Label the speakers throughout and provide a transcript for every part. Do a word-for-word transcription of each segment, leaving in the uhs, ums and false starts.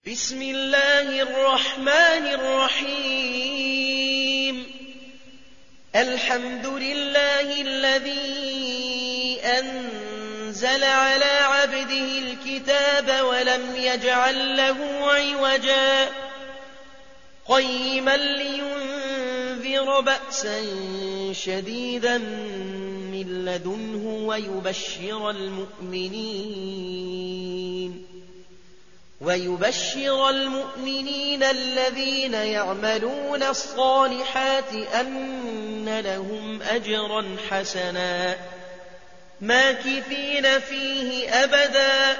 Speaker 1: بسم الله الرحمن الرحيم الحمد لله الذي أنزل على عبده الكتاب ولم يجعل له عوجا قيما لينذر بأسا شديدا من لدنه ويبشر المؤمنين ويبشر المؤمنين الذين يعملون الصالحات أن لهم أجرا حسنا ماكثين فيه أبدا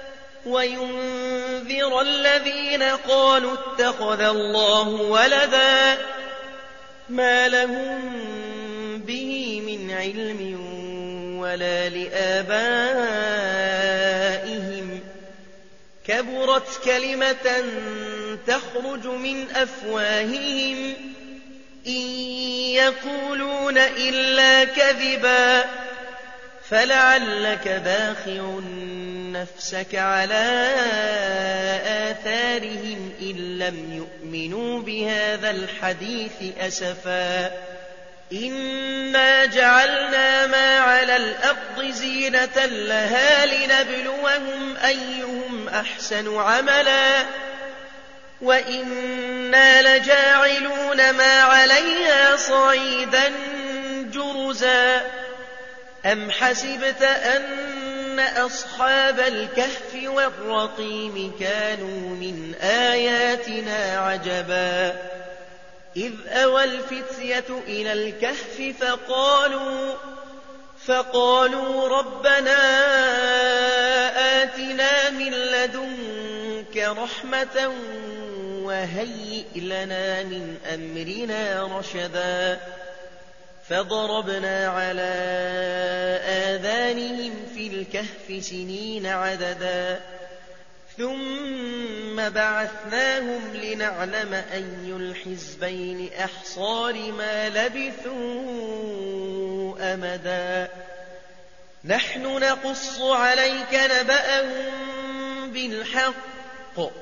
Speaker 1: وينذر الذين قالوا اتخذ الله ولدا ما لهم به من علم ولا لآبائهم كبرت كلمة تخرج من أفواههم إن يقولون إلا كذبا فلعلك باخع نفسك على آثارهم إن لم يؤمنوا بهذا الحديث أسفا إنا جعلنا ما على الأرض زينة لها لنبلوهم أيهم أحسن عملا وإنا لجاعلون ما عليها صعيدا جرزا أم حسبت أن أصحاب الكهف والرقيم كانوا من آياتنا عجبا إذ أوى الفتية إلى الكهف فقالوا فقالوا ربنا آتنا من لدنك رحمة وهيئ لنا من أمرنا رشدا فضربنا على آذانهم في الكهف سنين عددا ثم بعثناهم لنعلم أي الحزبين أحصى لما لبثوا أمدا نحن نقص عليك نبأهم بالحق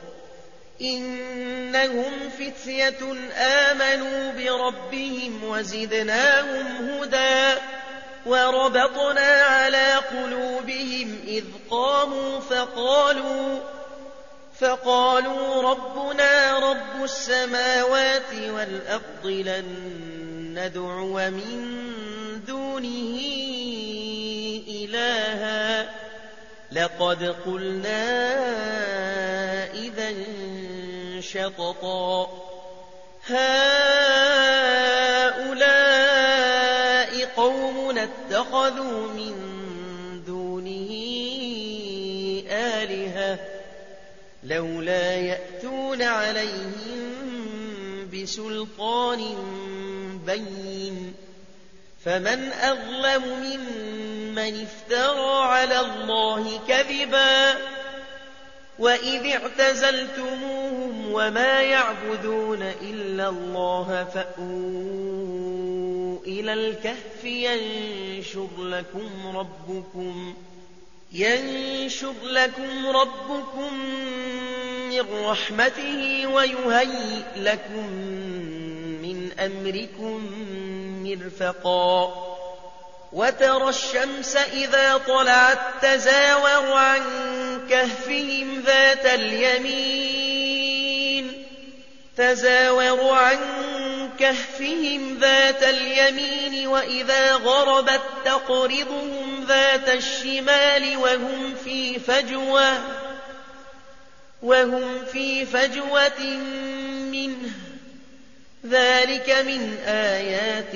Speaker 1: إنهم فتية آمنوا بربهم وزدناهم هدى وربطنا على قلوبهم إذ قاموا فقالوا فقالوا ربنا رب السماوات والأرض لن ندعو من دونه إلها لقد قلنا إذا شططا هؤلاء قومنا اتخذوا من دونه آلهة لولا يأتون عليهم بسلطان بين فمن أظلم ممن افترى على الله كذبا وإذ اعتزلتموهم وما يعبدون إلا الله فأووا إلى الكهف ينشر لكم ربكم ينشر لكم ربكم من رحمته ويهيئ لكم من أمركم مرفقا وترى الشمس إذا طلعت تزاور عن كهفهم ذات اليمين تزاور عن كهفهم ذات اليمين وإذا غربت تقرضهم ذات الشمال وهم في فجوة وهم في فجوة منه ذلك من آيات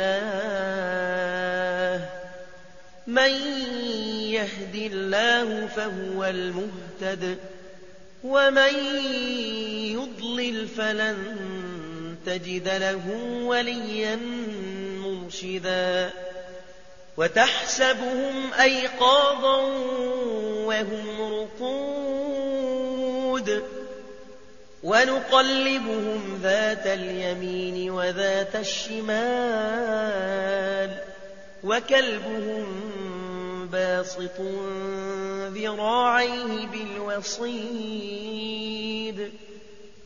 Speaker 1: الله من يهد الله فهو المهتد ومن يضلل فلن تجد له وليا مرشدا وتحسبهم أيقاظا وهم رقود ونقلبهم ذات اليمين وذات الشمال وكلبهم باسط ذراعيه بالوصيد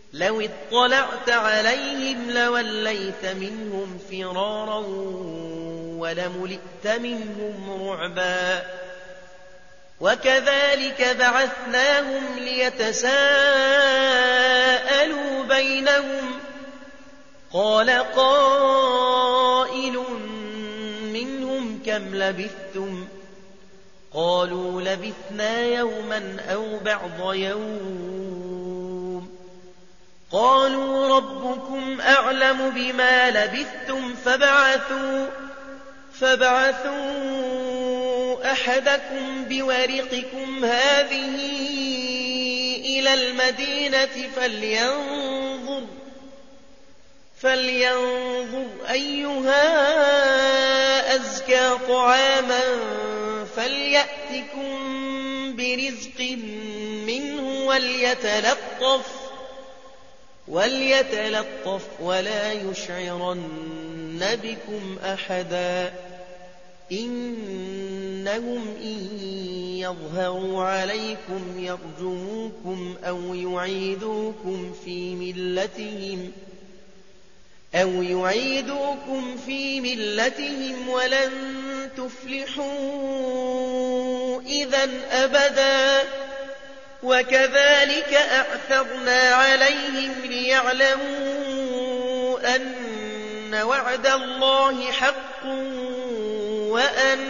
Speaker 1: لو اطلعت عليهم لوليت منهم فرارا ولملئت منهم رعبا وكذلك بعثناهم ليتساءلوا بينهم قال قائل منهم كم لبثتم قالوا لبثنا يوما أو بعض يوم قالوا ربكم أعلم بما لبثتم فابعثوا فابعثوا أحدكم بورقكم هذه إلى المدينة فلينظر فلينظر أيها أزكى طعاما فليأتكم برزق منه وليتلطف وليتلطف ولا يشعرن بكم أحدا إنهم إن يظهروا عليكم يرجموكم أو يعيدوكم في ملتهم أو يعيدوكم في ملتهم ولن تفلحوا إذا أبدا وكذلك أعثرنا عليهم ليعلموا أن وعد الله حق وأن,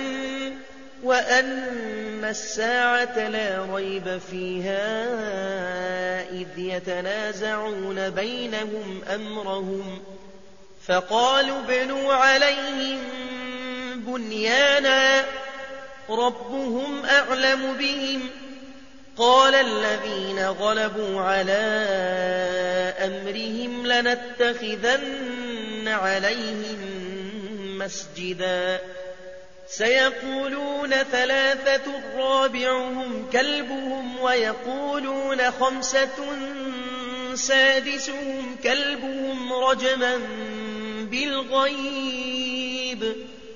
Speaker 1: وأن الساعة لا ريب فيها إذ يتنازعون بينهم أمرهم فقالوا ابنوا عليهم بنيانا ربهم أعلم بهم قال الذين غلبوا على أمرهم لنتخذن عليهم مسجدا سيقولون ثلاثة رابعهم كلبهم ويقولون خمسة سادسهم كلبهم رجما بالغيب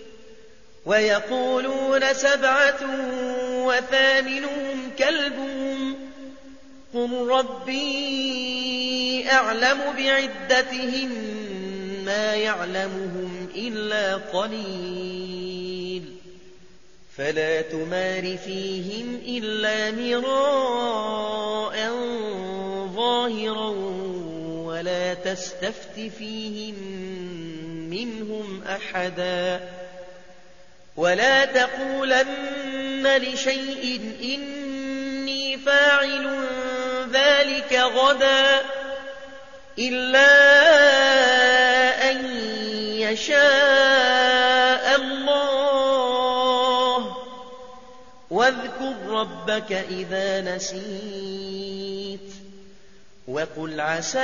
Speaker 1: ويقولون سبعة وثامنهم كلبهم قل ربي أعلم بعدتهم ما يعلمهم إلا قليل فلا تمار فيهم إلا مراء ظاهرا ولا تستفت فيهم منهم أحدا ولا تقولن لشيء إني فاعل ذلك غدا إلا أن يشاء الله واذكر ربك إذا نسيت وقل عسى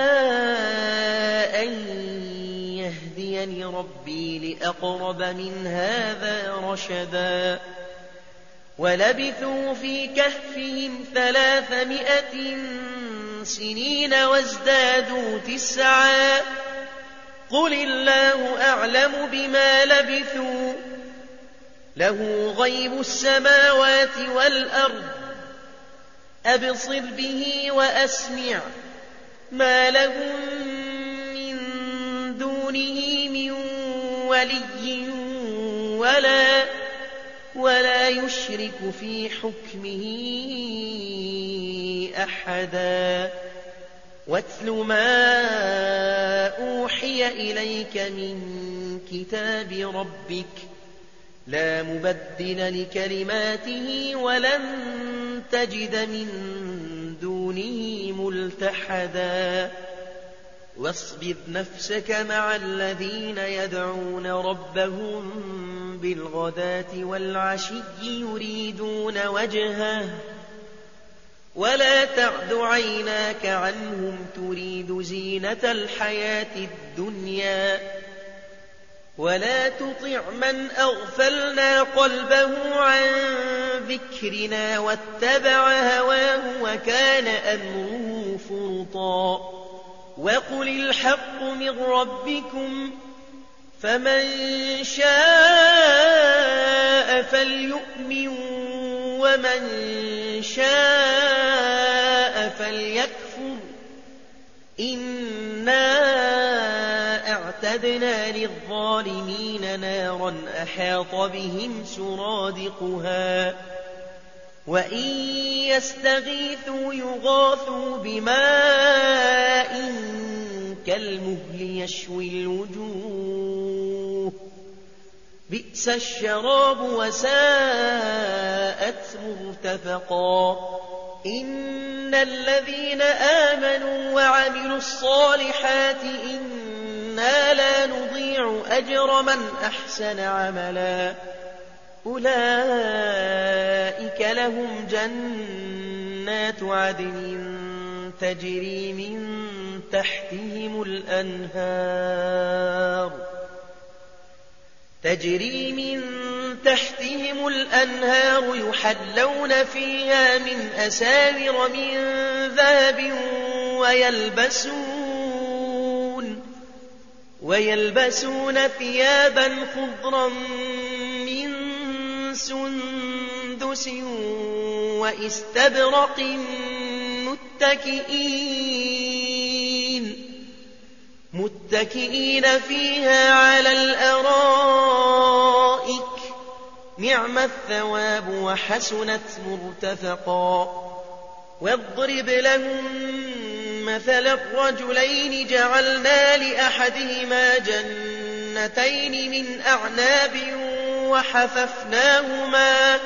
Speaker 1: أن يهديني ربي لأقرب من هذا رشدا ولبثوا في كهفهم ثلاثمائة سنين وازدادوا تسعا قل الله أعلم بما لبثوا له غيب السماوات والأرض أبصر به وأسمع ما لهم من دونه من ولي ولا ولا يشرك في حكمه أحدا واتل ما أوحي إليك من كتاب ربك لا مبدل لكلماته ولن تجد من دونه ملتحدا واصبر نفسك مع الذين يدعون ربهم بالغداة والعشي يريدون وجهه ولا تعد عيناك عنهم تريد زينة الحياة الدنيا ولا تطع من أغفلنا قلبه عن ذكرنا واتبع هواه وكان أمره فرطا وقل الحق من ربكم فمن شاء فليؤمن ومن شاء فليكفر إنا أعتدنا للظالمين نارا أحاط بهم سرادقها وإن يستغيثوا يغاثوا بماء كالمهل يشوي الوجوه بئس الشراب وساءت مرتفقا إن الذين آمنوا وعملوا الصالحات إنا لا نضيع أجر من أحسن عملا أولئك لهم جنات عدن تجري من تحتهم الأنهار تجري من تحتهم الأنهار يحلون فيها من أساور من ذهب ويلبسون ويلبسون ثيابا خضرا من سندس وإستبرق متكئين متكئين فيها على الأرائك نعم الثواب وحسنت مرتفقا واضرب لهم مثل الرجلين جعلنا لأحدهما جنتين من أعناب وحففناهما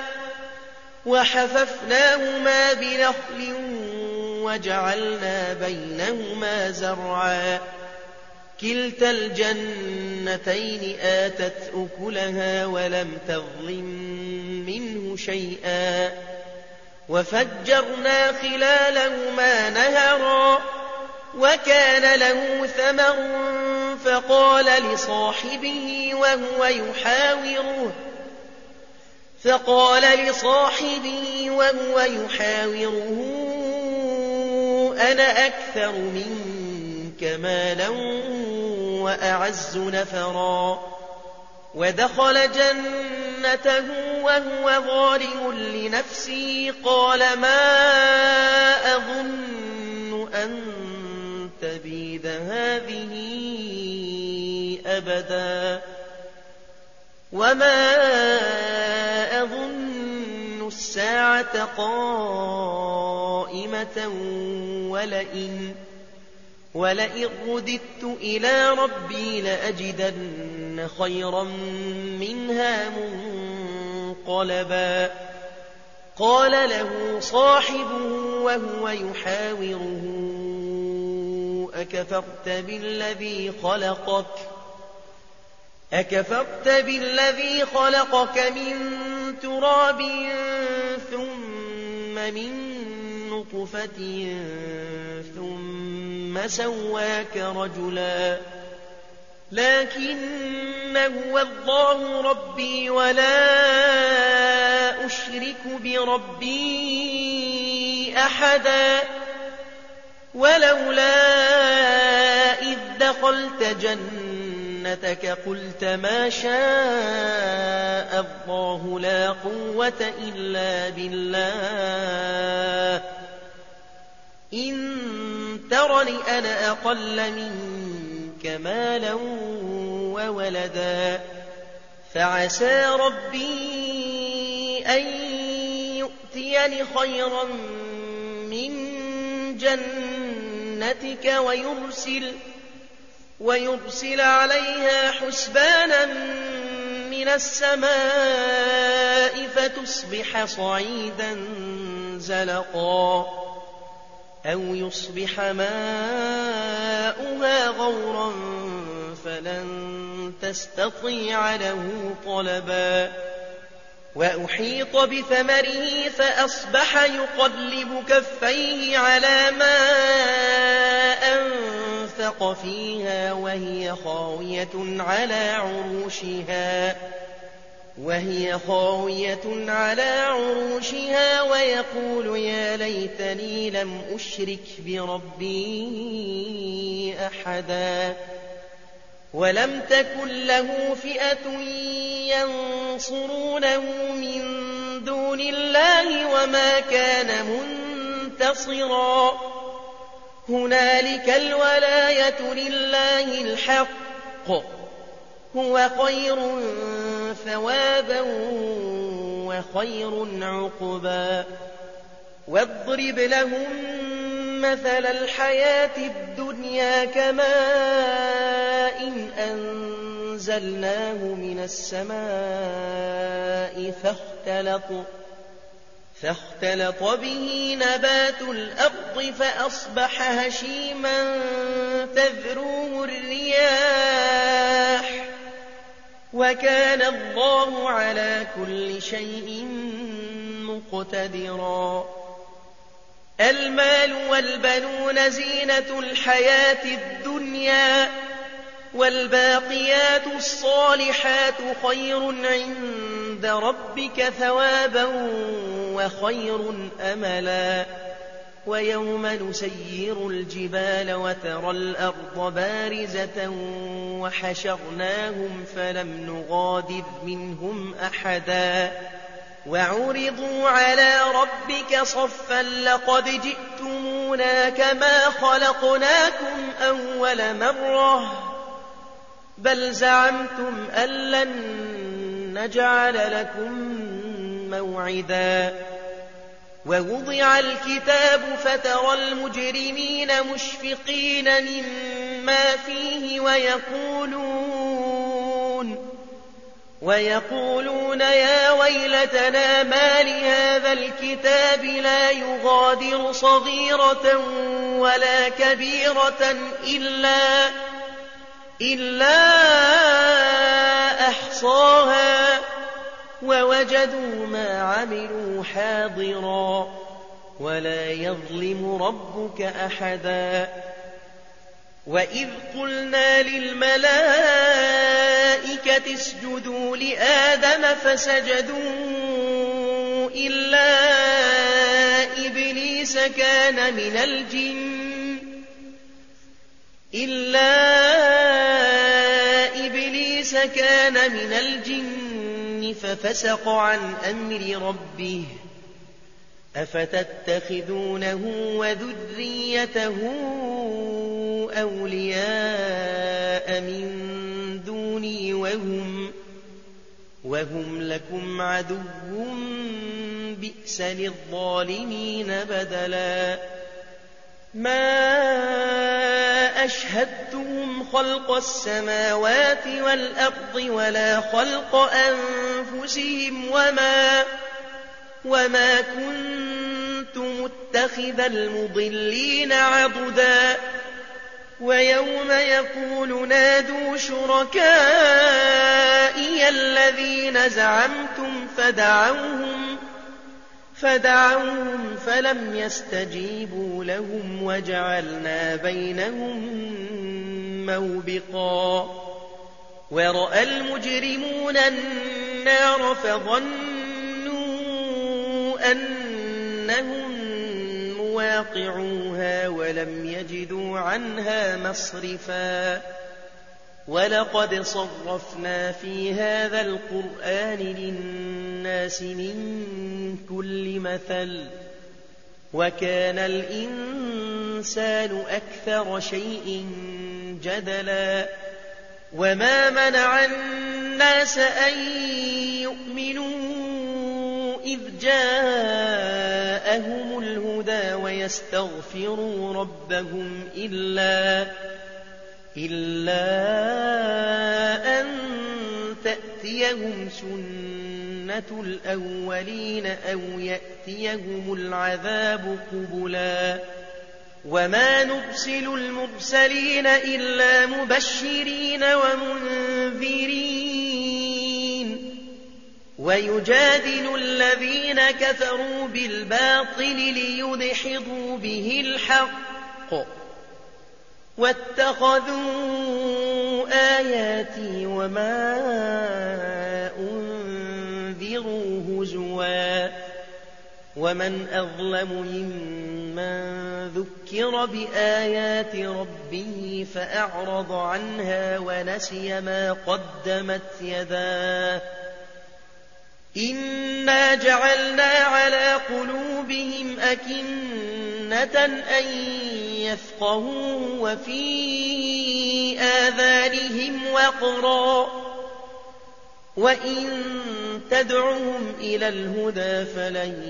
Speaker 1: وحففناهما بنخل وجعلنا بينهما زرعا كلتا الجنتين آتت أكلها ولم تظلم منه شيئا وفجرنا خلالهما نهرا وكان له ثمر فقال لصاحبه وهو يحاوره فقال لصاحبه وهو يحاوره أنا أكثر منك مالا وأعز نفرا ودخل جنته وهو ظالم لنفسه قال ما أظن أن تبيد هذه أبدا وما أظن الساعة قائمة ولئن ولئن رددت إلى ربي لأجدن خيرا منها منقلبا قال له صاحبه وهو يحاوره أكفرت بالذي خلقك أكفرت بالذي خلقك من تراب ثم من نطفة ثم سواك رجلا لكن هو الله ربي ولا أشرك بربي أحدا ولولا إذ دخلت جنتك قلت ما شاء الله لا قوة إلا بالله إن ترني أنا أقل منك مالا وولدا فعسى ربي أن يؤتيني خيرا من جنتك ويرسل ويرسل عليها حسبانا من السماء فتصبح صعيدا زلقا أو يصبح ماؤها غورا فلن تستطيع له طلبا وأحيط بثمره فأصبح يقلب كفيه على ما أنفق فيها وهي خاوية على عروشها وهي خاوية على عروشها ويقول يا ليتني لم أشرك بربي أحدا ولم تكن له فئة ينصرونه من دون الله وما كان منتصرا هنالك الولاية لله الحق هو خير ثوابا وخير عقبا واضرب لهم مثل الحياة الدنيا كماء إن أنزلناه من السماء فاختلط فاختلط به نبات الأرض فأصبح هشيما تذروه الرياح وكان الله على كل شيء مقتدرا المال والبنون زينة الحياة الدنيا والباقيات الصالحات خير عند ربك ثوابا وخير أملا ويوم نسير الجبال وترى الأرض بارزة وحشرناهم فلم نغادر منهم أحدا وعرضوا على ربك صفا لقد جئتمونا كما خلقناكم أول مرة بل زعمتم أن لن نجعل لكم موعدا ووضع الكتاب فترى المجرمين مشفقين مما فيه ويقولون ويقولون يا ويلتنا ما لهذا الكتاب لا يغادر صغيرة ولا كبيرة إلا إلا أحصاها ووجدوا ما عملوا حاضرا ولا يظلم ربك أحدا وإذ قلنا للملائكة اسجدوا لآدم فسجدوا إلا إبليس كان من الجن إلا إبليس كان من الجن ففسق عن أمر ربه أفتتخذونه وذريته أولياء من دوني وهم, وهم لكم عدو بئس للظالمين بدلا ما أشهدتهم خلق السماوات والأرض ولا خلق أنفسهم وما وما كنت متخذ المضلين عضدا ويوم يقول نادوا شركائي الذين زعمتم فدعوهم فدعوهم فلم يستجيبوا لهم وجعلنا بينهم موبقا ورأى المجرمون النار فظنوا أنهم مواقعوها ولم يجدوا عنها مصرفا ولقد صرفنا في هذا القرآن للناس من كل مثل وكان الإنسان أكثر شيء جدلا وما منع الناس أن يؤمنوا إذ جاءهم الهدى ويستغفروا ربهم إلا إلا أن تأتيهم سنة الأولين أو يأتيهم العذاب قبلا وما نرسل المرسلين إلا مبشرين ومنذرين ويجادل الذين كفروا بالباطل ليدحضوا به الحق واتخذوا آياتي وما أنذروا هزوا ومن أظلم ممن ذكر بآيات ربه فأعرض عنها ونسي ما قدمت يداه إنا جعلنا على قلوبهم أكنة أكنة أن يفقهوه وفي آذانهم وقرا وإن تدعهم إلى الهدى فلن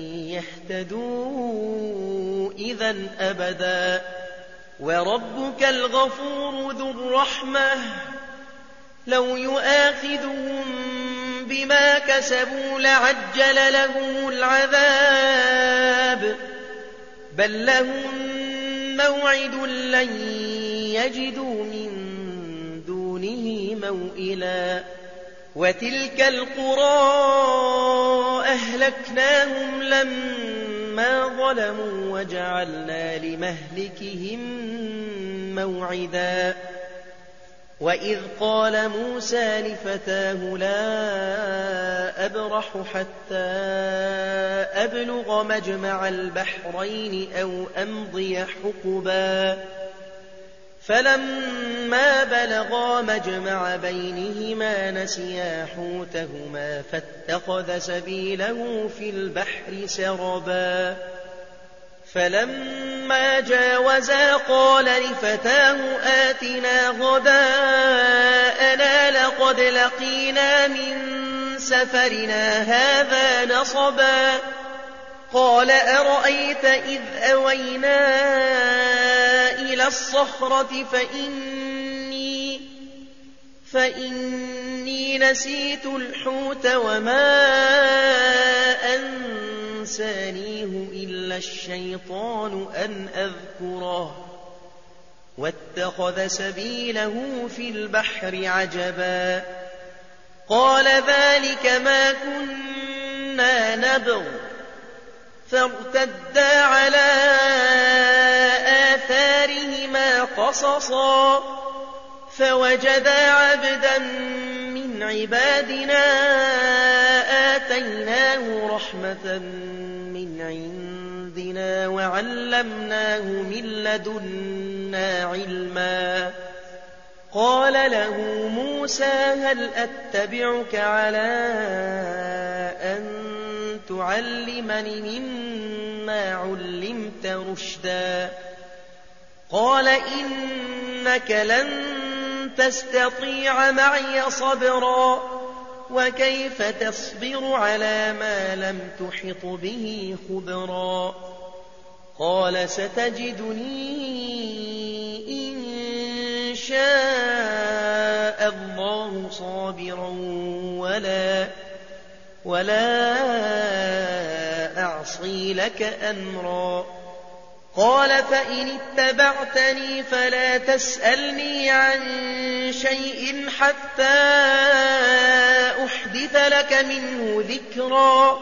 Speaker 1: يهتدوا إذا أبدا وربك الغفور ذو الرحمة لو يؤاخذهم بما كسبوا لعجل لهم العذاب بل لهم موعد لن يجدوا من دونه موئلا وتلك القرى أهلكناهم لما ظلموا وجعلنا لمهلكهم موعدا وإذ قال موسى لفتاه لا أبرح حتى أبلغ مجمع البحرين أو أمضي حقبا فلما بلغا مجمع بينهما نسيا حوتهما فاتخذ سبيله في البحر سربا فلما جاوزا قال لفتاه آتنا غداءنا لقد لقينا من سفرنا هذا نصبا قال أرأيت إذ أوينا إلى الصخرة فإني, فإني نسيت الحوت وما أنسانيه إلا الشيطان أن أذكره واتخذ سبيله في البحر عجبا قال ذلك ما كنا نبغ فارتدا على آثارهما قصصا فوجدا عبدا من عبادنا آتيناه رحمة من عندنا وعلمناه من لدنا علما قال له موسى هل أتبعك على أن تعلمني مما علمت رشدا قال إنك لن تستطيع معي صبرا وكيف تصبر على ما لم تحط به خبرا قال ستجدني إن شاء الله صابرا ولا ولا أعصي لك أمرا قال فإن اتبعتني فلا تسألني عن شيء حتى أحدث لك منه ذكرا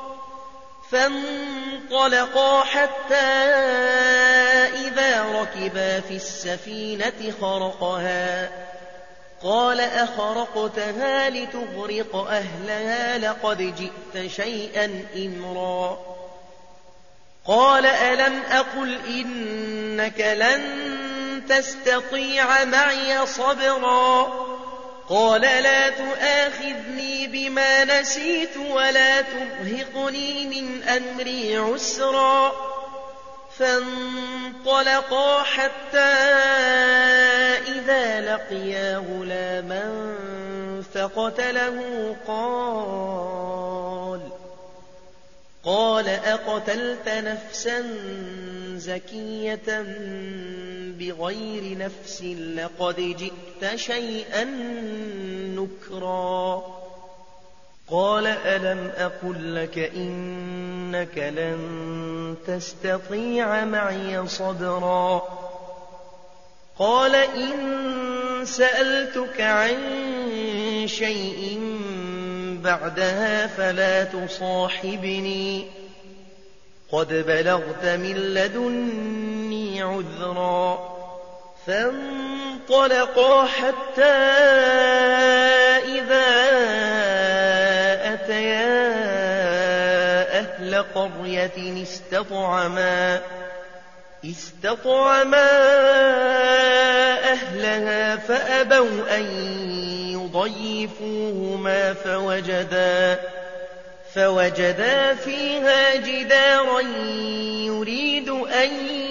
Speaker 1: فانطلقا حتى إذا ركبا في السفينة خرقها قال أخرقتها لتغرق أهلها لقد جئت شيئا إمرا قال ألم أقل إنك لن تستطيع معي صبرا قال لا تؤاخذني بما نسيت ولا ترهقني من أمري عسرا فانطلقا حتى إذا لقيا غلاما فقتله قال قال أقتلت نفسا زكية بغير نفس لقد جئت شيئا نكرا قال ألم أقل لك إنك لن تستطيع معي صبرا قال إن سألتك عن شيء بعدها فلا تصاحبني قد بلغت من لدني عذرا فانطلقا حتى إذا أتيا أهل قرية استطعما استطعما أهلها فأبوا أن يضيفوهما فوجدا فوجدا فيها جدارا يريد أن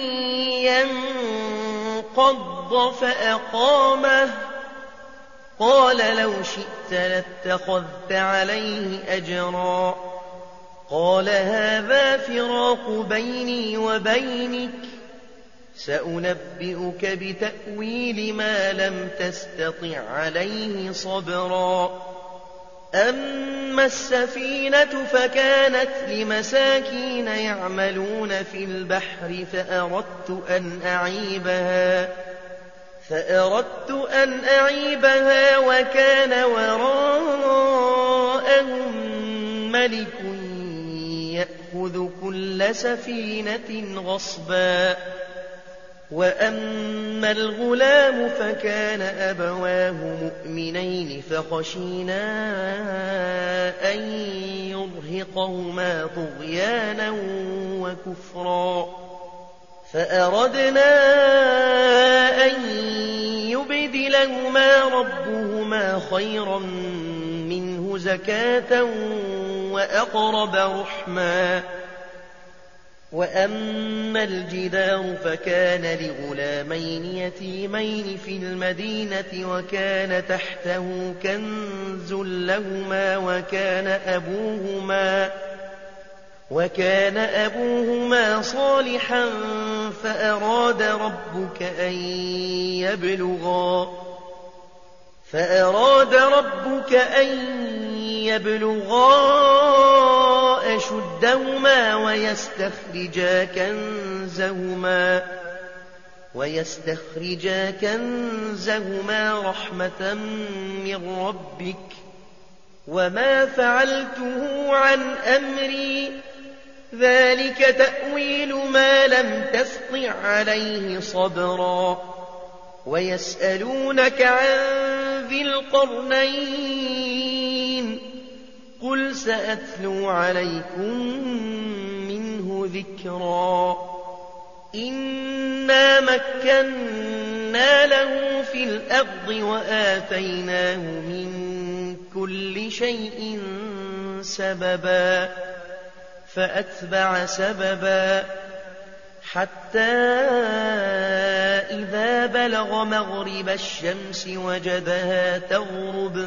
Speaker 1: ينقض فأقامه قال لو شئت لاتخذت عليه أجرا قال هذا فراق بيني وبينك سأنبئك بتأويل ما لم تستطع عليه صبرا أما السفينة فكانت لمساكين يعملون في البحر فأردت أن أعيبها فأردت أن أعيبها وكان وراءهم ملك يأخذ كل سفينة غصبا وأما الغلام فكان أبواه مؤمنين فخشينا أن يرهقهما طغيانا وكفرا فأردنا أن يبدلهما ربهما خيرا منه زكاة وأقرب رحما وأما الجدار فكان لغلامين يتيمين في المدينة وكان تحته كنز لهما وكان أبوهما وكان أبوهما صالحا فأراد ربك أن يبلغا فأراد ربك أن يبلغا أشدهما ويستخرجا كنزهما ويستخرجا كنزهما رحمة من ربك وما فعلته عن أمري ذلك تأويل ما لم تسطع عليه صبرا ويسألونك عن ذي القرنين قل سأتلو عليكم منه ذكرا إنا مكنا له في الأرض وآتيناه من كل شيء سببا فأتبع سببا حتى إذا بلغ مغرب الشمس وجدها تغرب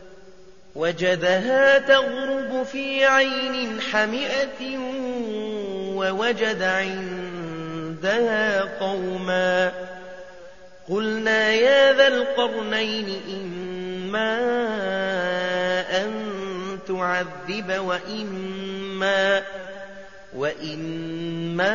Speaker 1: وجدها تغرب في عين حمئة ووجد عندها قوما قلنا يا ذا القرنين إما أن تعذب وإما وإما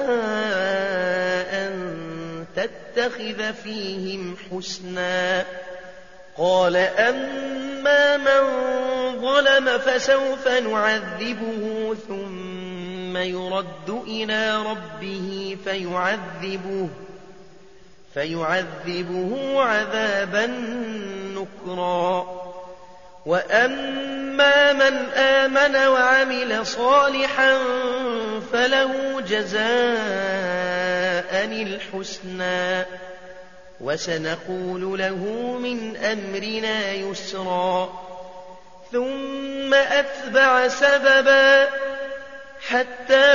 Speaker 1: أن تتخذ فيهم حسنا قال أما من ظلم فسوف نعذبه ثم يرد إلى ربه فيعذبه فيعذبه عذابا نكرا وأما من آمن وعمل صالحا فله جزاء الحسنى وسنقول له من أمرنا يسرا ثم أتبع سببا حتى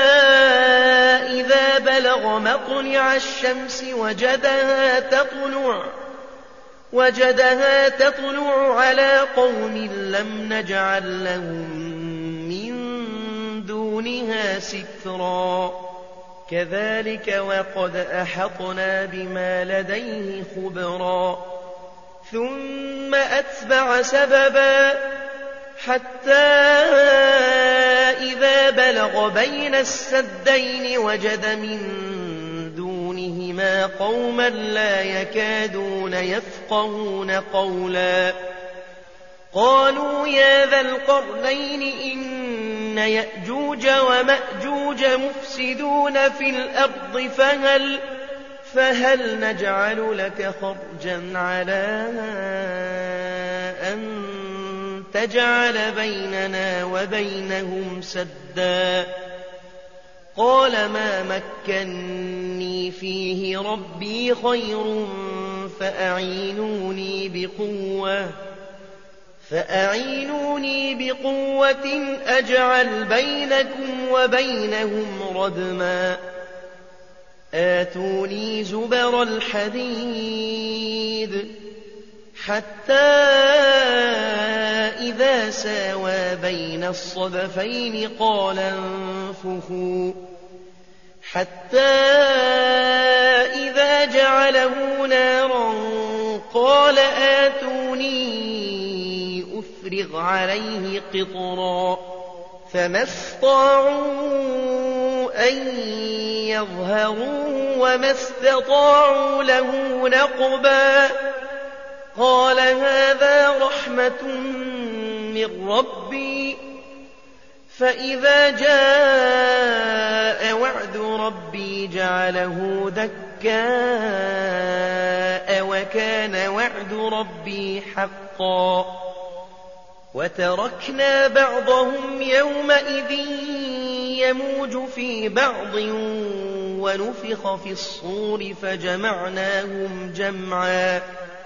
Speaker 1: إذا بلغ مطلع الشمس وجدها تطلع وجدها تطلع على قوم لم نجعل لهم من دونها سترا كذلك وقد أحطنا بما لديه خبرا ثم أتبع سببا حتى إذا بلغ بين السدين وجد من دونهما قوما لا يكادون يفقهون قولا قالوا يا ذا القرنين إن يأجوج ومأجوج مفسدون في الأرض فهل, فهل نجعل لك خرجا على أن تجعل بيننا وبينهم سدا قال ما مكني فيه ربي خير فأعينوني بقوة فأعينوني بقوة أجعل بينكم وبينهم ردما آتوني زبر الحديد حتى إذا ساوى بين الصدفين قال انفخوا حتى إذا جعله نارا قال آتوني أفرغ عليه قطرا فما استطاعوا أن يظهروا وما استطاعوا له نقبا قال هذا رحمة من ربي فإذا جاء وعد ربي جعله دكاء وكان وعد ربي حقا وتركنا بعضهم يومئذ يموج في بعض ونفخ في الصور فجمعناهم جمعا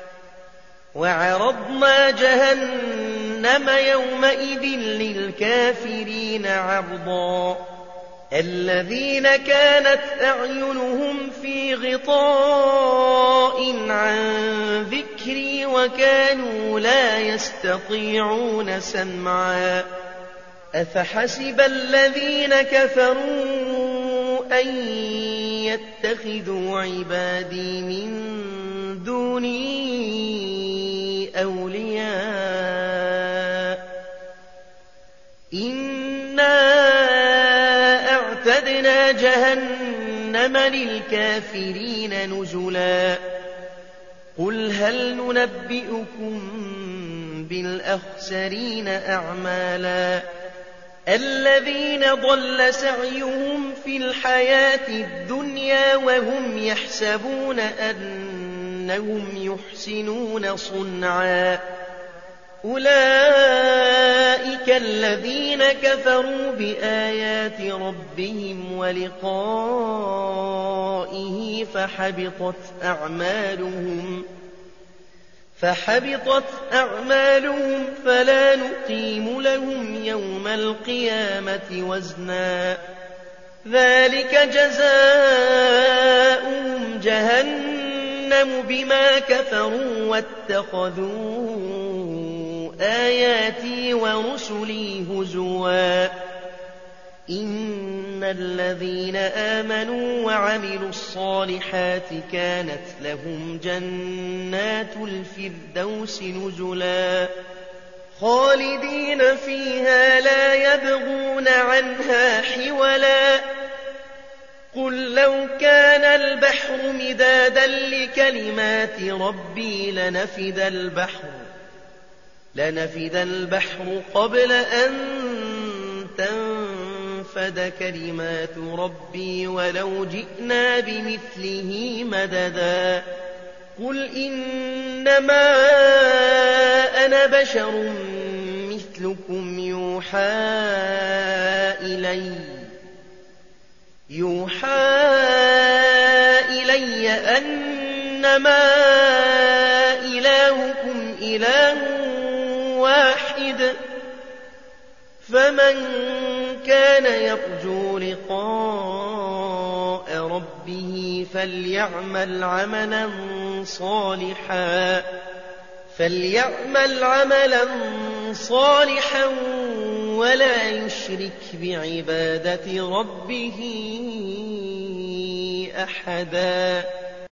Speaker 1: وعرضنا جهنم يومئذ للكافرين عرضا الذين كانت أعينهم في غطاء عن ذكري وكانوا لا يستطيعون سمعا أفحسب الذين كفروا أن يتخذوا عبادي من دوني أولياء إنا أعتدنا جهنم للكافرين نزلا قل هل ننبئكم بالأخسرين أعمالا الذين ضل سعيهم في الحياة الدنيا وهم يحسبون أنهم يحسنون صنعا أولئك الذين كفروا بآيات ربهم ولقائه فحبطت أعمالهم فحبطت أعمالهم فلا نقيم لهم يوم القيامة وزنا ذلك جزاؤهم جهنم بما كفروا واتخذوا آياتي ورسلي هزوا إن الذين آمنوا وعملوا الصالحات كانت لهم جنات الفردوس نزلا خالدين فيها لا يبغون عنها حولا قل لو كان البحر مدادا لكلمات ربي لنفد البحر لنفد البحر قبل أن تنفد كلمات ربي ولو جئنا بمثله مددا قل إنما أنا بشر مثلكم يوحى إلي يوحى إلي أنما إلهكم إله واحد فمن كان يرجو لقاء ربه فليعمل عملا صالحا فليعمل عملا صالحا ولا يشرك بعبادة ربه أحدا.